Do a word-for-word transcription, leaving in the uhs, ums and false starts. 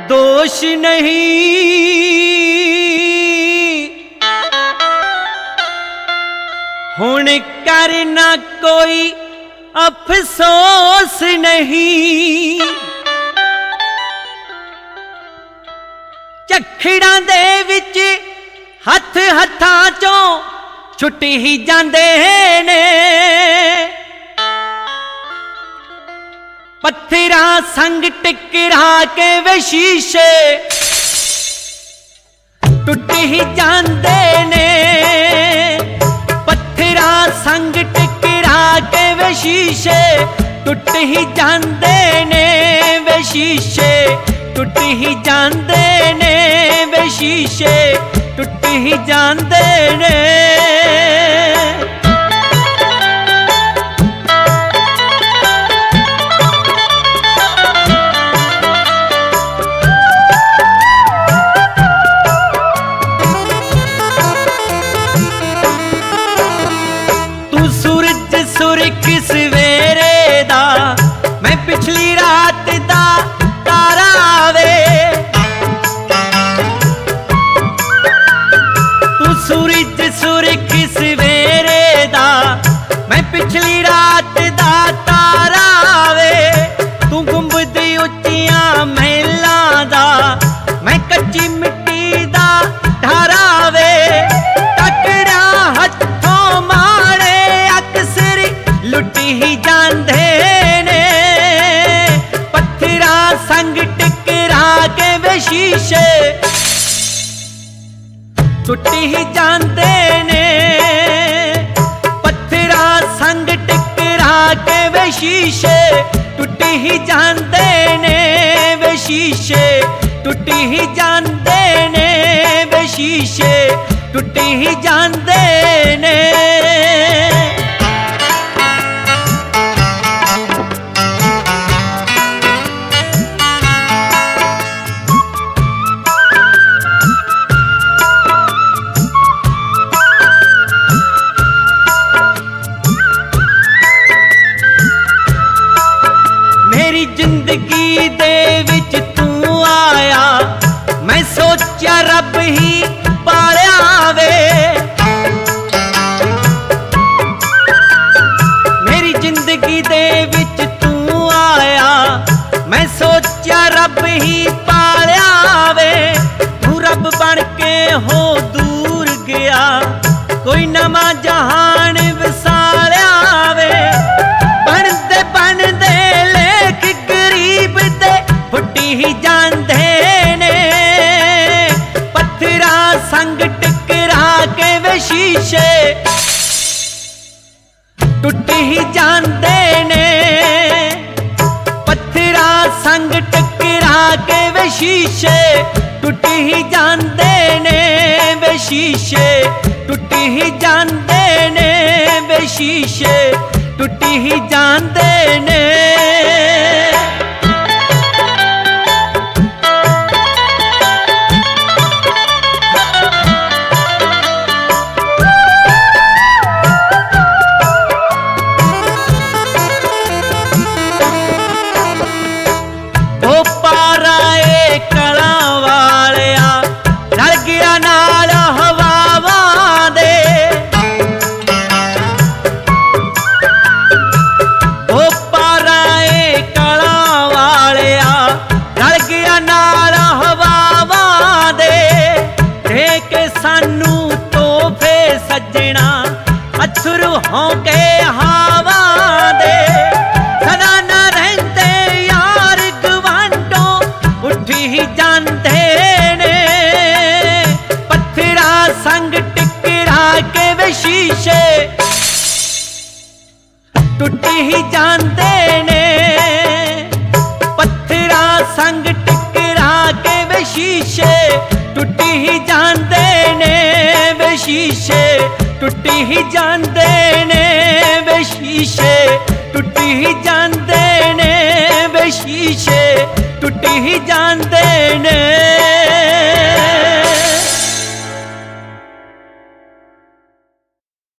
दोष नहीं, हुण करना कोई अफसोस नहीं। झखड़ां दे विच हथ हथां चों छुट ही जांदे ने, पत्थरां संग टकरा के वे शीशे टुट ही जांदे ने। पत्थरां संग टकरा के वे शीशे टुट ही जांदे ने, वे शीशे टुट ही जांदे ने, वे शीशे टुट ही जांदे ने। सुरख सवेरे दा मैं पिछली रात दा तारा वे, तू सूरज सुरख सवेरे दा मैं पिछली रात दा तारा वे। तू गुंबद उच्चियां महलां दा मैं कच्ची मिट्टी दा ढारा वे। टकड़ा हथों मारे अक्सर लुट ही जांदे ने, पत्थरां संग टकरा के वे शीशे टुट ही जांदे ने। पत्थरां संग टकरा के वे शीशे टुट ही जांदे ने, वे शीशे टुट ही जांदे ने, वे शीशे टुट ही जांदे ने। जिंदगी दे विच तू आया मैं सोचा रब ही पालिया वे। मेरी जिंदगी दे विच तू आया मैं सोचा रब ही पालिया वे। तू रब बन के हो दूर गया कोई नवा जहान वसालिया वे। बनदे बनदे फुट ही जांदे ने, पत्थरां संग टकरा के वे शीशे टुट ही जांदे ने। पत्थरां संग टकरा के वे शीशे टुट ही जांदे ने, वे शीशे टुट ही जांदे ने, वे शीशे टुट ही जांदे ने। अथरू होके हवा दे सदा न रहंदे यार गवांडों उठ ही जांदे ने। पत्थरां संग टकरा के वे शीशे टुट ही जांदे ने। पत्थरां संग टकरा के वे शीशे टुट ही जांदे ने, वे शीशे टुट ही जांदे ने, वे शीशे टुट ही जांदे ने, वे शीशे टुट ही जांदे ने।